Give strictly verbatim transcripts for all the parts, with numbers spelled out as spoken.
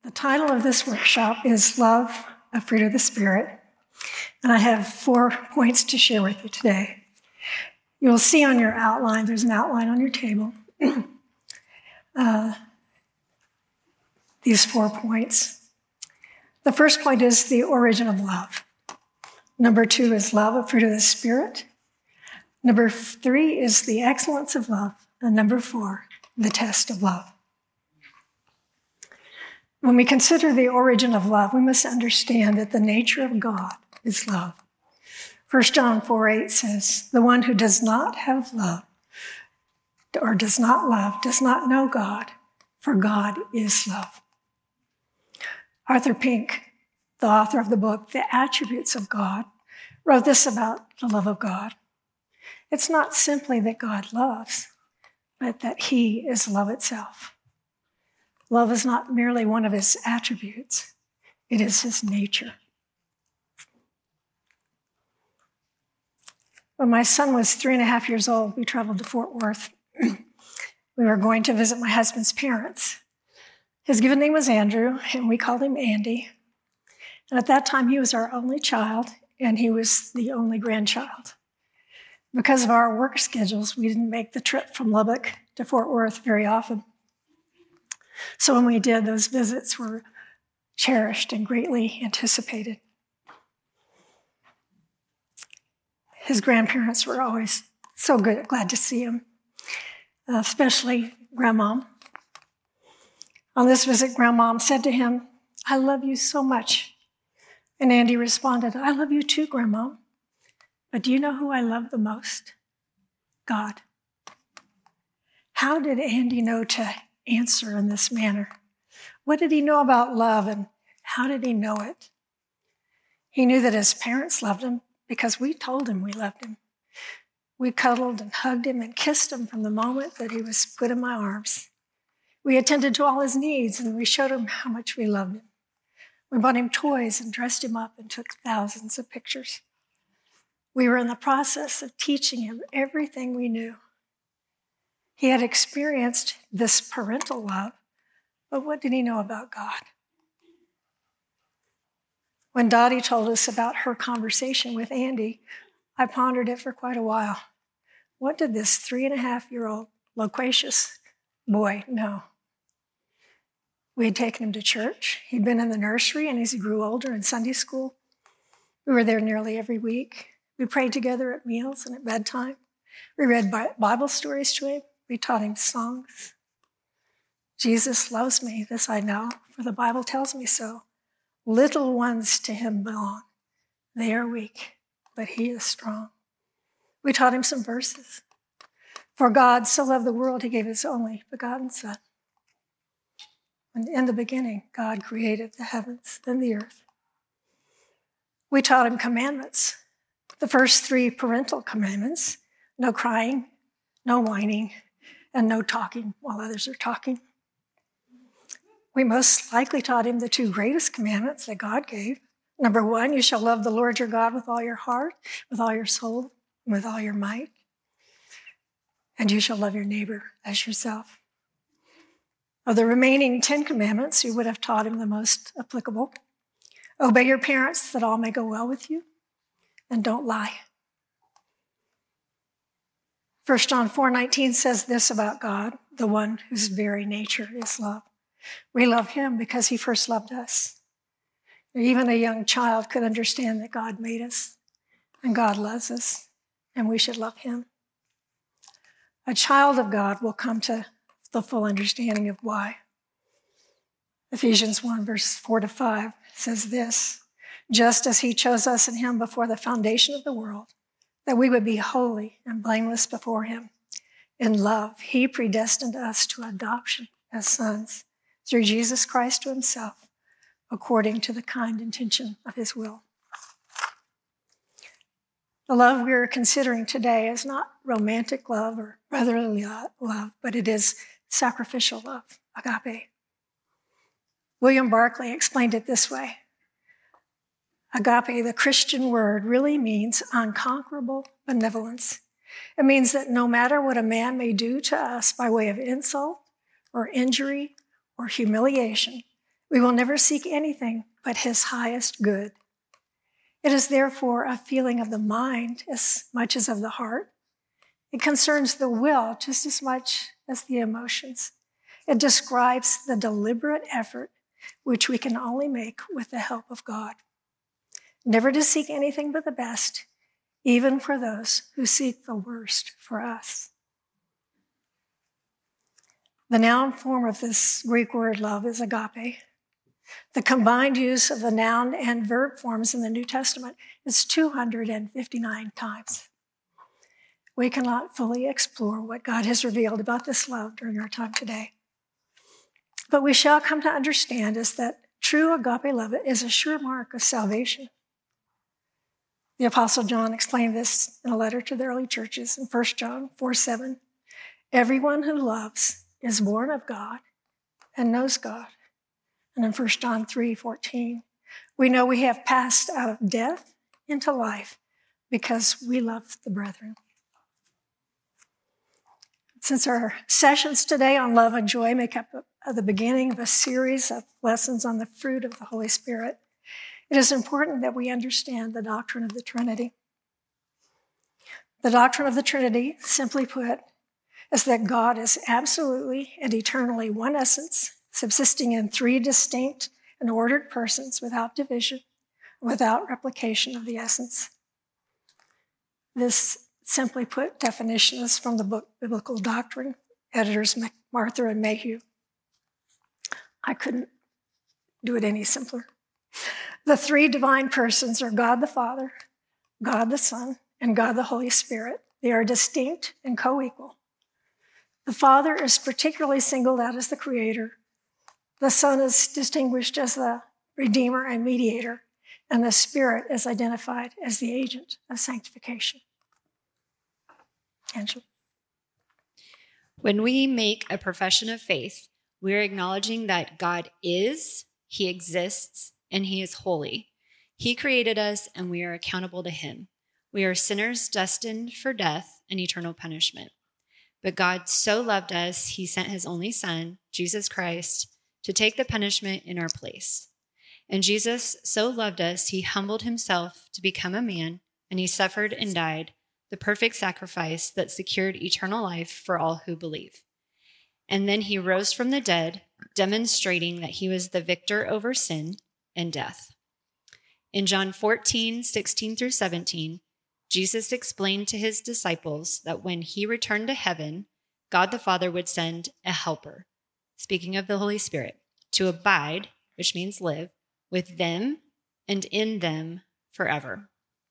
The title of this workshop is Love, a Fruit of the Spirit, and I have four points to share with you today. You'll see on your outline, there's an outline on your table, uh, these four points. The first point is the origin of love. Number two is love, a fruit of the Spirit. Number three is the excellence of love. And number four, the test of love. When we consider the origin of love, we must understand that the nature of God is love. First John four eight says, the one who does not have love or does not love does not know God, for God is love. Arthur Pink, the author of the book, The Attributes of God, wrote this about the love of God. It's not simply that God loves, but that he is love itself. Love is not merely one of his attributes, it is his nature. When my son was three and a half years old, we traveled to Fort Worth. We were going to visit my husband's parents. His given name was Andrew, and we called him Andy. And at that time, he was our only child, and he was the only grandchild. Because of our work schedules, we didn't make the trip from Lubbock to Fort Worth very often. So when we did, those visits were cherished and greatly anticipated. His grandparents were always so good, glad to see him, uh, especially Grandmom. On this visit, Grandmom said to him, "I love you so much." And Andy responded, "I love you too, Grandmom. But do you know who I love the most? God." How did Andy know to answer in this manner? What did he know about love, and how did he know it? He knew that his parents loved him because we told him we loved him. We cuddled and hugged him and kissed him from the moment that he was put in my arms. We attended to all his needs, and we showed him how much we loved him. We bought him toys and dressed him up and took thousands of pictures. We were in the process of teaching him everything we knew. He had experienced this parental love, but what did he know about God? When Dottie told us about her conversation with Andy, I pondered it for quite a while. What did this three and a half year old loquacious boy know? We had taken him to church. He'd been in the nursery, and as he grew older in Sunday school, we were there nearly every week. We prayed together at meals and at bedtime. We read Bible stories to him. We taught him songs. Jesus loves me, this I know, for the Bible tells me so. Little ones to him belong. They are weak, but he is strong. We taught him some verses. For God so loved the world, he gave his only begotten Son. And in the beginning, God created the heavens and the earth. We taught him commandments. The first three parental commandments: no crying, no whining, and no talking while others are talking. We most likely taught him the two greatest commandments that God gave. Number one, you shall love the Lord your God with all your heart, with all your soul, and with all your might. And you shall love your neighbor as yourself. Of the remaining Ten Commandments, you would have taught him the most applicable. Obey your parents that all may go well with you, and don't lie. First John four nineteen says this about God, the one whose very nature is love. We love him because he first loved us. Even a young child could understand that God made us, and God loves us, and we should love him. A child of God will come to the full understanding of why. Ephesians one, verse four to five says this: just as he chose us in him before the foundation of the world, that we would be holy and blameless before him. In love, he predestined us to adoption as sons through Jesus Christ to himself, according to the kind intention of his will. The love we are considering today is not romantic love or brotherly love, but it is sacrificial love, agape. William Barclay explained it this way: agape, the Christian word, really means unconquerable benevolence. It means that no matter what a man may do to us by way of insult or injury or humiliation, We will never seek anything but his highest good. It is therefore a feeling of the mind as much as of the heart. It concerns the will just as much as the emotions. It describes the deliberate effort which we can only make with the help of God. Never to seek anything but the best, even for those who seek the worst for us. The noun form of this Greek word love is agape. The combined use of the noun and verb forms in the New Testament is two hundred fifty-nine times. We cannot fully explore what God has revealed about this love during our time today. But we shall come to understand is that true agape love is a sure mark of salvation. The Apostle John explained this in a letter to the early churches in First John four seven. Everyone who loves is born of God and knows God. And in First John three fourteen, we know we have passed out of death into life because we love the brethren. Since our sessions today on love and joy make up the beginning of a series of lessons on the fruit of the Holy Spirit, it is important that we understand the doctrine of the Trinity. The doctrine of the Trinity, simply put, is that God is absolutely and eternally one essence, subsisting in three distinct and ordered persons without division, without replication of the essence. This, simply put, definition is from the book Biblical Doctrine, editors MacArthur and Mayhew. I couldn't do it any simpler. The three divine persons are God the Father, God the Son, and God the Holy Spirit. They are distinct and co-equal. The Father is particularly singled out as the Creator. The Son is distinguished as the Redeemer and Mediator, and the Spirit is identified as the agent of sanctification. Angela. When we make a profession of faith, we are acknowledging that God is, he exists, and he is holy. He created us, and we are accountable to him. We are sinners destined for death and eternal punishment. But God so loved us, he sent his only Son, Jesus Christ, to take the punishment in our place. And Jesus so loved us, he humbled himself to become a man, and he suffered and died, the perfect sacrifice that secured eternal life for all who believe. And then he rose from the dead, demonstrating that he was the victor over sin and death. In John fourteen, sixteen through seventeen, Jesus explained to his disciples that when he returned to heaven, God the Father would send a helper, speaking of the Holy Spirit, to abide, which means live, with them and in them forever.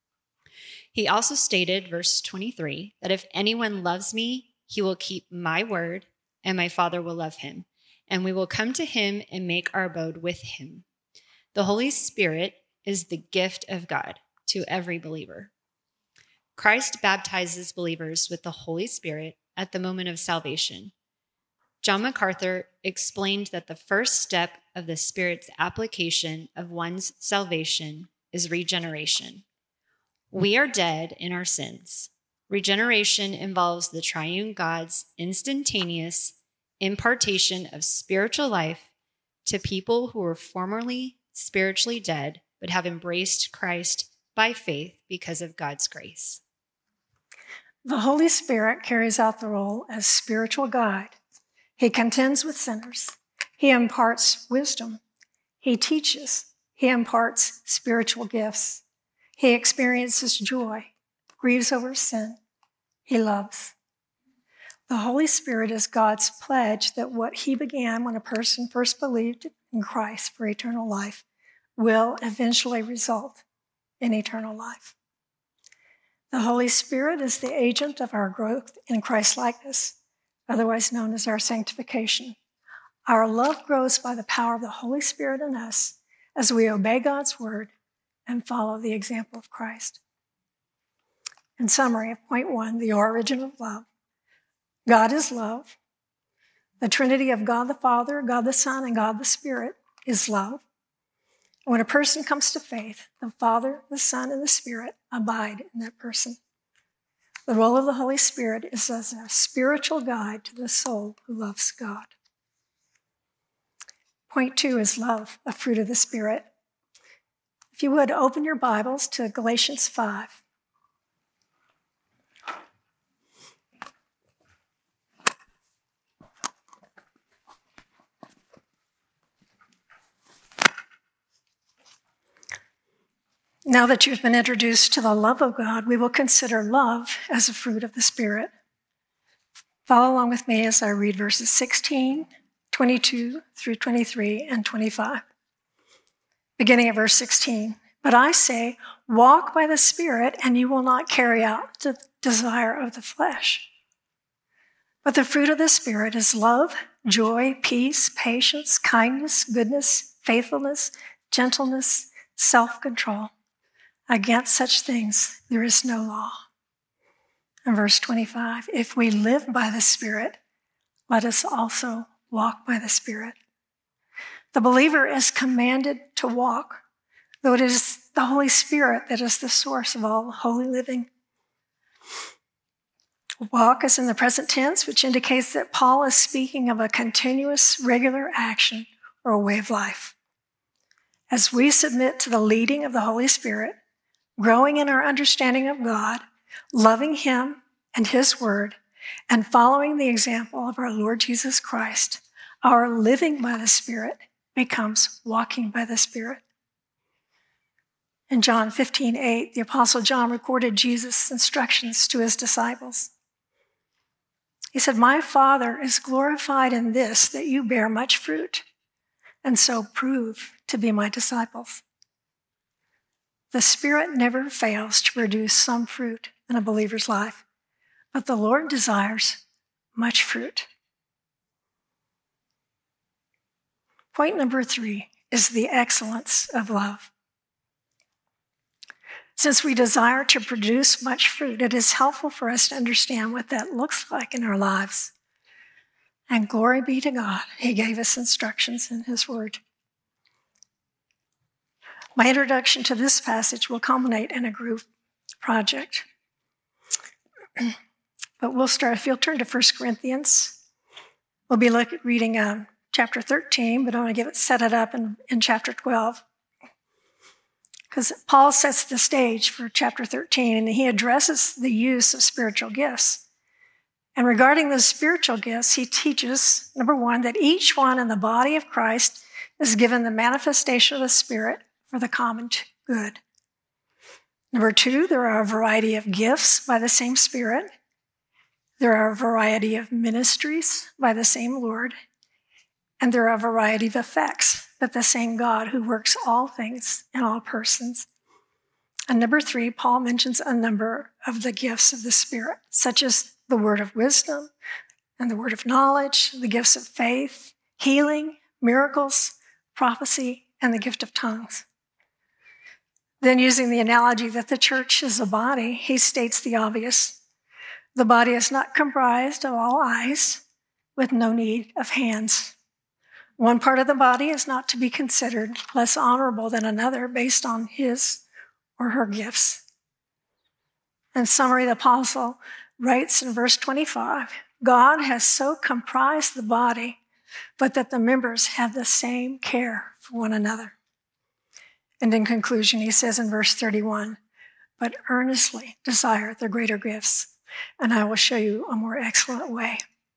He also stated, verse twenty-three, that if anyone loves me, he will keep my word, and my Father will love him, and we will come to him and make our abode with him. The Holy Spirit is the gift of God to every believer. Christ baptizes believers with the Holy Spirit at the moment of salvation. John MacArthur explained that the first step of the Spirit's application of one's salvation is regeneration. We are dead in our sins. Regeneration involves the triune God's instantaneous impartation of spiritual life to people who were formerly spiritually dead, but have embraced Christ by faith because of God's grace. The Holy Spirit carries out the role as spiritual guide. He contends with sinners. He imparts wisdom. He teaches. He imparts spiritual gifts. He experiences joy, grieves over sin. He loves. The Holy Spirit is God's pledge that what he began when a person first believed in Christ for eternal life will eventually result in eternal life. The Holy Spirit is the agent of our growth in Christ-likeness, otherwise known as our sanctification. Our love grows by the power of the Holy Spirit in us as we obey God's word and follow the example of Christ. In summary of point one, the origin of love. God is love. The Trinity of God the Father, God the Son, and God the Spirit is love. When a person comes to faith, the Father, the Son, and the Spirit abide in that person. The role of the Holy Spirit is as a spiritual guide to the soul who loves God. Point two is love, a fruit of the Spirit. If you would, open your Bibles to Galatians five. Now that you've been introduced to the love of God, we will consider love as a fruit of the Spirit. Follow along with me as I read verses sixteen, twenty-two through twenty-three, and twenty-five. Beginning at verse sixteen. But I say, walk by the Spirit, and you will not carry out the desire of the flesh. But the fruit of the Spirit is love, joy, peace, patience, kindness, goodness, faithfulness, gentleness, self-control. Against such things there is no law. And verse twenty-five, if we live by the Spirit, let us also walk by the Spirit. The believer is commanded to walk, though it is the Holy Spirit that is the source of all holy living. Walk is in the present tense, which indicates that Paul is speaking of a continuous, regular action or a way of life. As we submit to the leading of the Holy Spirit, growing in our understanding of God, loving Him and His Word, and following the example of our Lord Jesus Christ, our living by the Spirit becomes walking by the Spirit. In John fifteen eight, the Apostle John recorded Jesus' instructions to his disciples. He said, my Father is glorified in this, that you bear much fruit, and so prove to be my disciples. The Spirit never fails to produce some fruit in a believer's life, but the Lord desires much fruit. Point number three is the excellence of love. Since we desire to produce much fruit, it is helpful for us to understand what that looks like in our lives. And glory be to God, He gave us instructions in His Word. My introduction to this passage will culminate in a group project. But we'll start, if you'll turn to First Corinthians, we'll be look, reading uh, chapter thirteen, but I want to give it, set it up in, in chapter twelve. Because Paul sets the stage for chapter thirteen, and he addresses the use of spiritual gifts. And regarding those spiritual gifts, he teaches, number one, that each one in the body of Christ is given the manifestation of the Spirit for the common good. Number two, there are a variety of gifts by the same Spirit. There are a variety of ministries by the same Lord. And there are a variety of effects, but the same God who works all things in all persons. And number three, Paul mentions a number of the gifts of the Spirit, such as the word of wisdom and the word of knowledge, the gifts of faith, healing, miracles, prophecy, and the gift of tongues. Then, using the analogy that the church is a body, he states the obvious. The body is not comprised of all eyes, with no need of hands. One part of the body is not to be considered less honorable than another based on his or her gifts. In summary, the apostle writes in verse twenty-five, God has so comprised the body, but that the members have the same care for one another. And in conclusion, he says in verse thirty-one, but earnestly desire the greater gifts, and I will show you a more excellent way.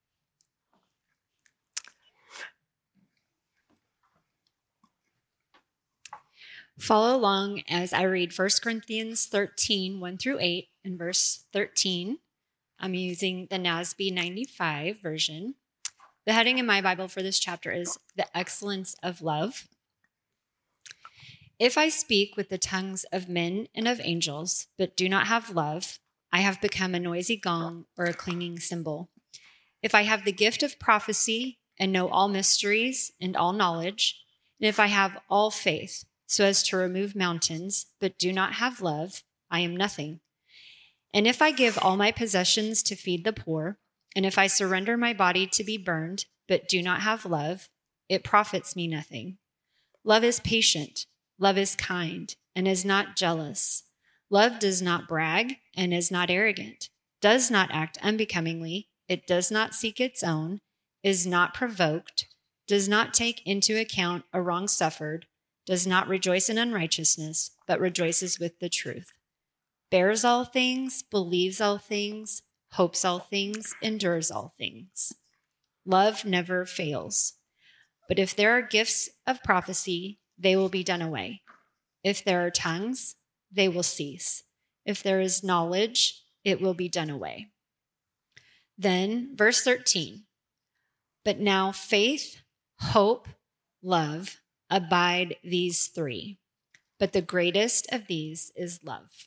Follow along as I read First Corinthians thirteen, one through eight, and verse thirteen. I'm using the N A S B ninety-five version. The heading in my Bible for this chapter is The Excellence of Love. If I speak with the tongues of men and of angels, but do not have love, I have become a noisy gong or a clanging cymbal. If I have the gift of prophecy and know all mysteries and all knowledge, and if I have all faith, so as to remove mountains, but do not have love, I am nothing. And if I give all my possessions to feed the poor, and if I surrender my body to be burned, but do not have love, it profits me nothing. Love is patient, love is kind, and is not jealous. Love does not brag and is not arrogant, does not act unbecomingly, it does not seek its own, is not provoked, does not take into account a wrong suffered, does not rejoice in unrighteousness, but rejoices with the truth, bears all things, believes all things, hopes all things, endures all things. Love never fails. But if there are gifts of prophecy, they will be done away. If there are tongues, they will cease. If there is knowledge, it will be done away. Then, verse thirteen, but now faith, hope, love, abide these three. But the greatest of these is love.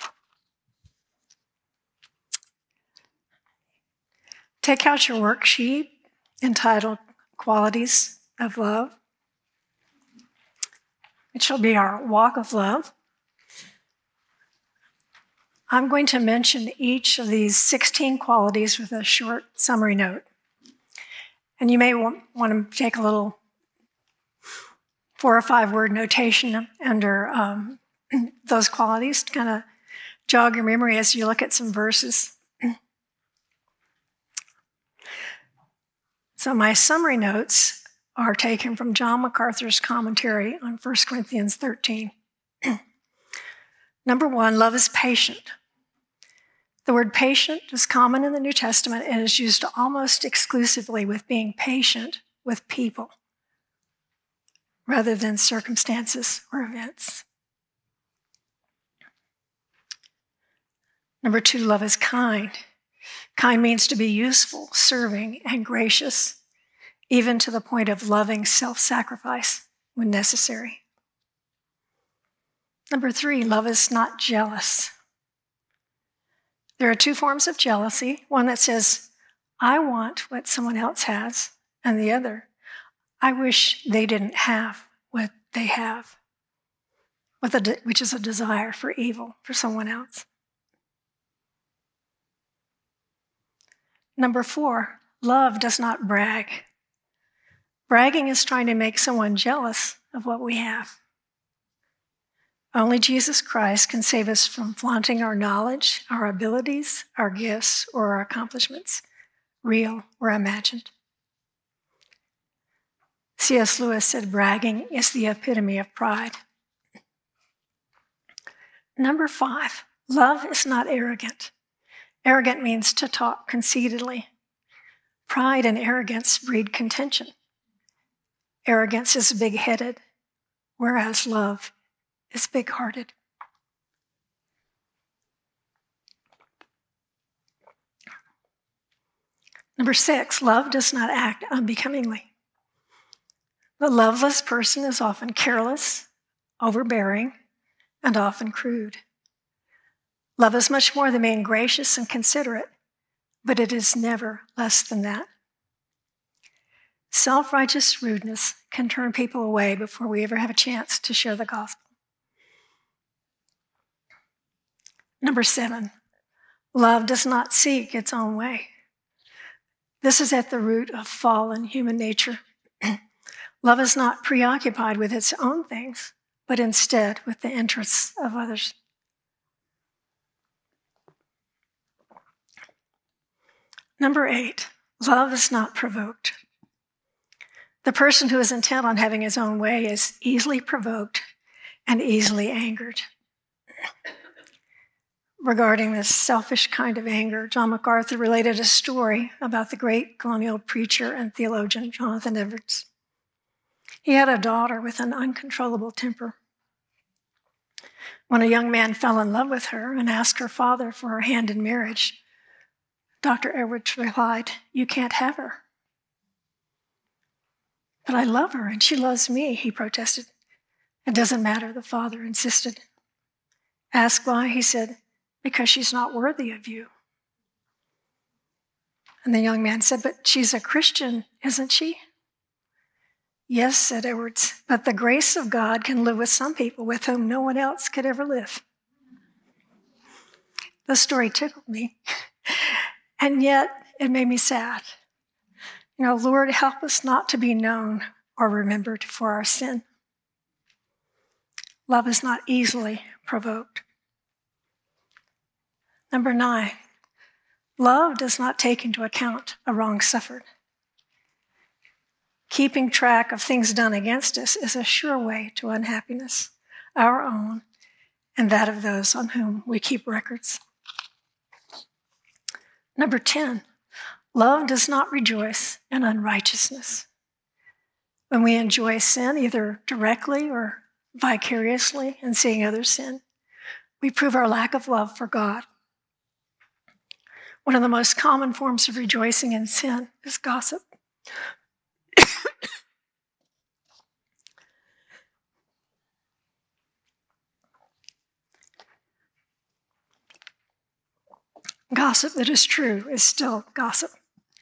Take out your worksheet entitled Qualities of Love. It shall be our walk of love. I'm going to mention each of these sixteen qualities with a short summary note. And you may want, want to take a little four or five word notation under um, those qualities to kind of jog your memory as you look at some verses. So my summary notes are taken from John MacArthur's commentary on First Corinthians thirteen. Number one, love is patient. The word patient is common in the New Testament and is used almost exclusively with being patient with people rather than circumstances or events. Number two, love is kind. Kind means to be useful, serving, and gracious, even to the point of loving self-sacrifice when necessary. Number three, love is not jealous. There are two forms of jealousy, one that says, I want what someone else has, and the other, I wish they didn't have what they have, which is a desire for evil for someone else. Number four, love does not brag. Bragging is trying to make someone jealous of what we have. Only Jesus Christ can save us from flaunting our knowledge, our abilities, our gifts, or our accomplishments, real or imagined. C S Lewis said bragging is the epitome of pride. Number five, love is not arrogant. Arrogant means to talk conceitedly. Pride and arrogance breed contention. Arrogance is big-headed, whereas love is big-hearted. Number six, love does not act unbecomingly. The loveless person is often careless, overbearing, and often crude. Love is much more than being gracious and considerate, but it is never less than that. Self-righteous rudeness can turn people away before we ever have a chance to share the gospel. Number seven, love does not seek its own way. This is at the root of fallen human nature. Love is not preoccupied with its own things, but instead with the interests of others. Number eight, love is not provoked. The person who is intent on having his own way is easily provoked and easily angered. Regarding this selfish kind of anger, John MacArthur related a story about the great colonial preacher and theologian Jonathan Edwards. He had a daughter with an uncontrollable temper. When a young man fell in love with her and asked her father for her hand in marriage, Doctor Edwards replied, "You can't have her." "But I love her and she loves me," he protested. "It doesn't matter," the father insisted. "Ask why," he said. "Because she's not worthy of you." And the young man said, "But she's a Christian, isn't she?" "Yes," said Edwards, "but the grace of God can live with some people with whom no one else could ever live." The story tickled me, and yet it made me sad. You know, Lord, help us not to be known or remembered for our sin. Love is not easily provoked. Number nine, love does not take into account a wrong suffered. Keeping track of things done against us is a sure way to unhappiness, our own and that of those on whom we keep records. Number ten, love does not rejoice in unrighteousness. When we enjoy sin, either directly or vicariously in seeing others sin, we prove our lack of love for God. One of the most common forms of rejoicing in sin is gossip. Gossip that is true is still gossip.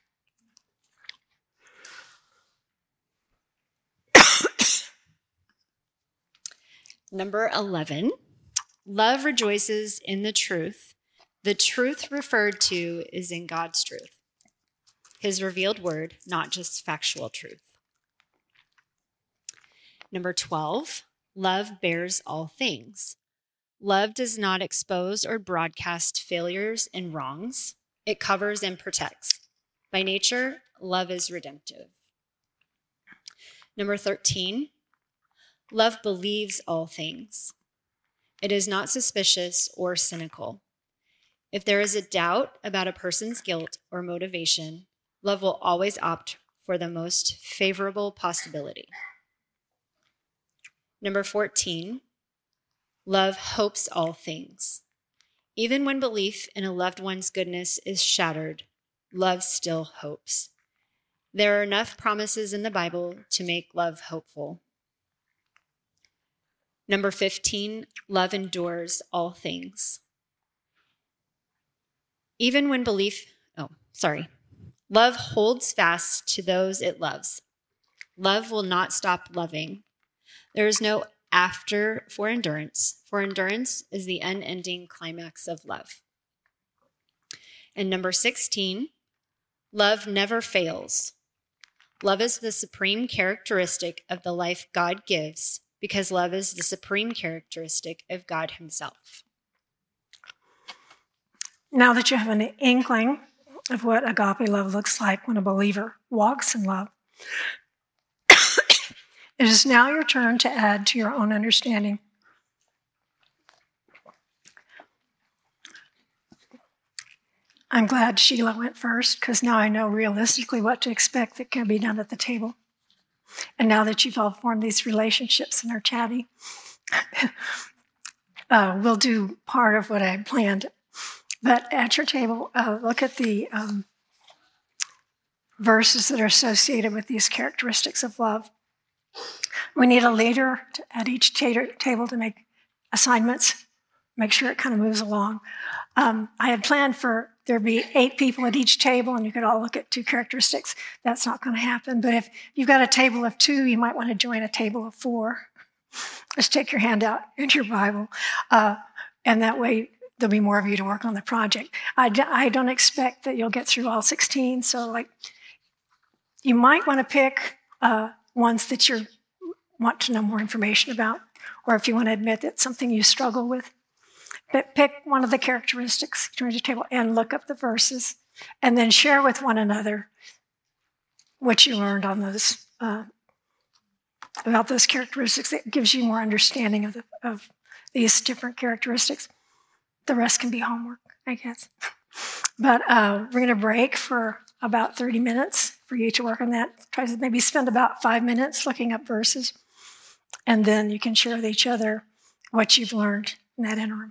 Number eleven, love rejoices in the truth. The truth referred to is in God's truth, his revealed word, not just factual truth. Number twelve, love bears all things. Love does not expose or broadcast failures and wrongs. It covers and protects. By nature, love is redemptive. Number thirteen, love believes all things. It is not suspicious or cynical. If there is a doubt about a person's guilt or motivation, love will always opt for the most favorable possibility. Number fourteen, love hopes all things. Even when belief in a loved one's goodness is shattered, love still hopes. There are enough promises in the Bible to make love hopeful. Number fifteen, love endures all things. Even when belief, oh, sorry. Love holds fast to those it loves. Love will not stop loving. There is no after for endurance, for endurance is the unending climax of love. And number sixteen, love never fails. Love is the supreme characteristic of the life God gives, because love is the supreme characteristic of God himself. Now that you have an inkling of what agape love looks like when a believer walks in love, it is now your turn to add to your own understanding. I'm glad Sheila went first, because now I know realistically what to expect that can be done at the table. And now that you've all formed these relationships and are chatty, uh, we'll do part of what I planned. But at your table, uh, look at the um, verses that are associated with these characteristics of love. We need a leader to, at each ta- table to make assignments, make sure it kind of moves along. Um, I had planned for there to be eight people at each table, and you could all look at two characteristics. That's not going to happen. But if you've got a table of two, you might want to join a table of four. Just take your hand out into your Bible, uh, and that way there'll be more of you to work on the project. I, d- I don't expect that you'll get through all sixteen, so like you might want to pick uh, ones that you want to know more information about, or if you want to admit that something you struggle with. But pick one of the characteristics, turn to your table, and look up the verses, and then share with one another what you learned on those uh, about those characteristics. That gives you more understanding of, the, of these different characteristics. The rest can be homework, I guess. But uh, we're going to break for about thirty minutes for you to work on that. Try to maybe spend about five minutes looking up verses, and then you can share with each other what you've learned in that interim.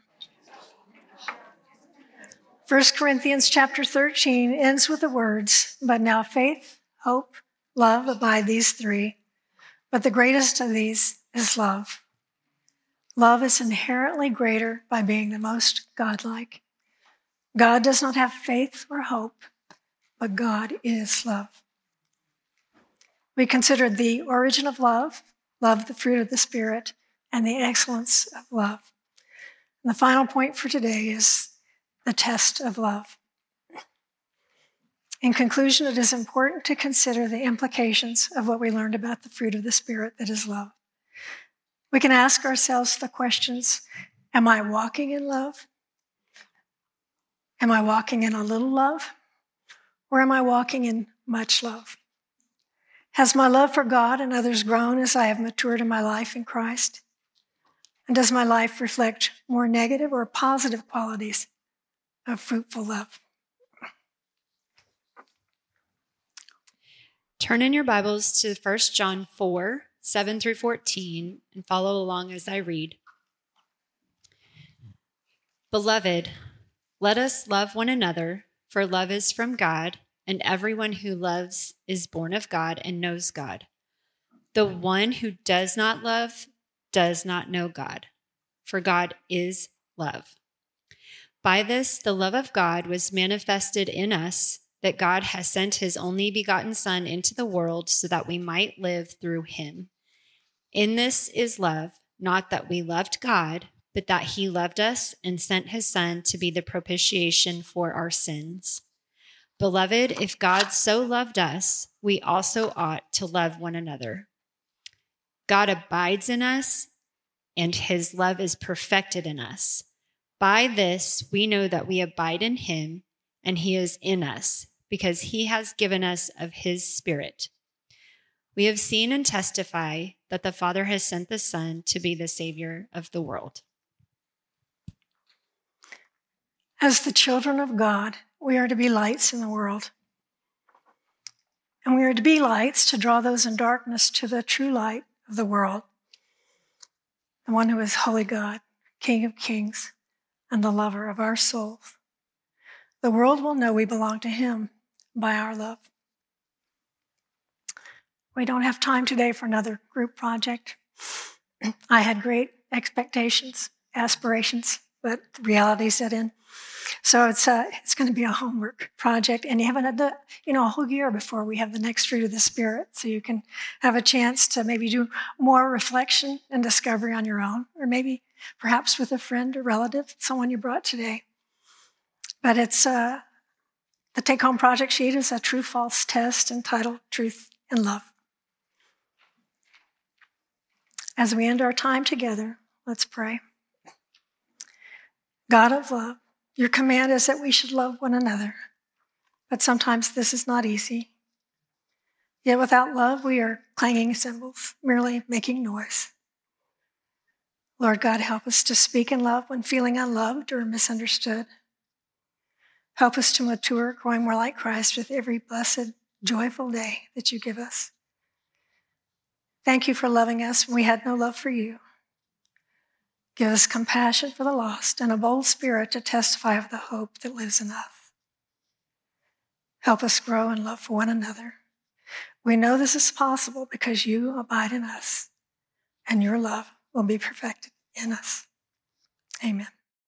First Corinthians chapter thirteen ends with the words, but now faith, hope, love abide these three, but the greatest of these is love. Love is inherently greater by being the most godlike. God does not have faith or hope, but God is love. We considered the origin of love, love the fruit of the Spirit, and the excellence of love. And the final point for today is the test of love. In conclusion, it is important to consider the implications of what we learned about the fruit of the Spirit that is love. We can ask ourselves the questions, am I walking in love? Am I walking in a little love? Or am I walking in much love? Has my love for God and others grown as I have matured in my life in Christ? And does my life reflect more negative or positive qualities of fruitful love? Turn in your Bibles to First John four, seven through fourteen, and follow along as I read. Beloved, let us love one another, for love is from God, and everyone who loves is born of God and knows God. The one who does not love does not know God, for God is love. By this, the love of God was manifested in us, that God has sent his only begotten Son into the world so that we might live through him. In this is love, not that we loved God, but that he loved us and sent his Son to be the propitiation for our sins. Beloved, if God so loved us, we also ought to love one another. God abides in us, and his love is perfected in us. By this, we know that we abide in him, and he is in us, because he has given us of his Spirit. We have seen and testify that the Father has sent the Son to be the Savior of the world. As the children of God, we are to be lights in the world. And we are to be lights to draw those in darkness to the true light of the world, the one who is holy God, King of kings, and the lover of our souls. The world will know we belong to him by our love. We don't have time today for another group project. I had great expectations, aspirations, but reality set in. So it's uh, it's going to be a homework project, and you haven't had the, you know, a whole year before we have the next fruit of the Spirit, so you can have a chance to maybe do more reflection and discovery on your own, or maybe perhaps with a friend or relative, someone you brought today. But it's uh, the take-home project sheet is a true-false test entitled Truth and Love. As we end our time together, let's pray. God of love, your command is that we should love one another, but sometimes this is not easy. Yet without love, we are clanging cymbals, merely making noise. Lord God, help us to speak in love when feeling unloved or misunderstood. Help us to mature, growing more like Christ with every blessed, joyful day that you give us. Thank you for loving us when we had no love for you. Give us compassion for the lost and a bold spirit to testify of the hope that lives in us. Help us grow in love for one another. We know this is possible because you abide in us, and your love will be perfected in us. Amen.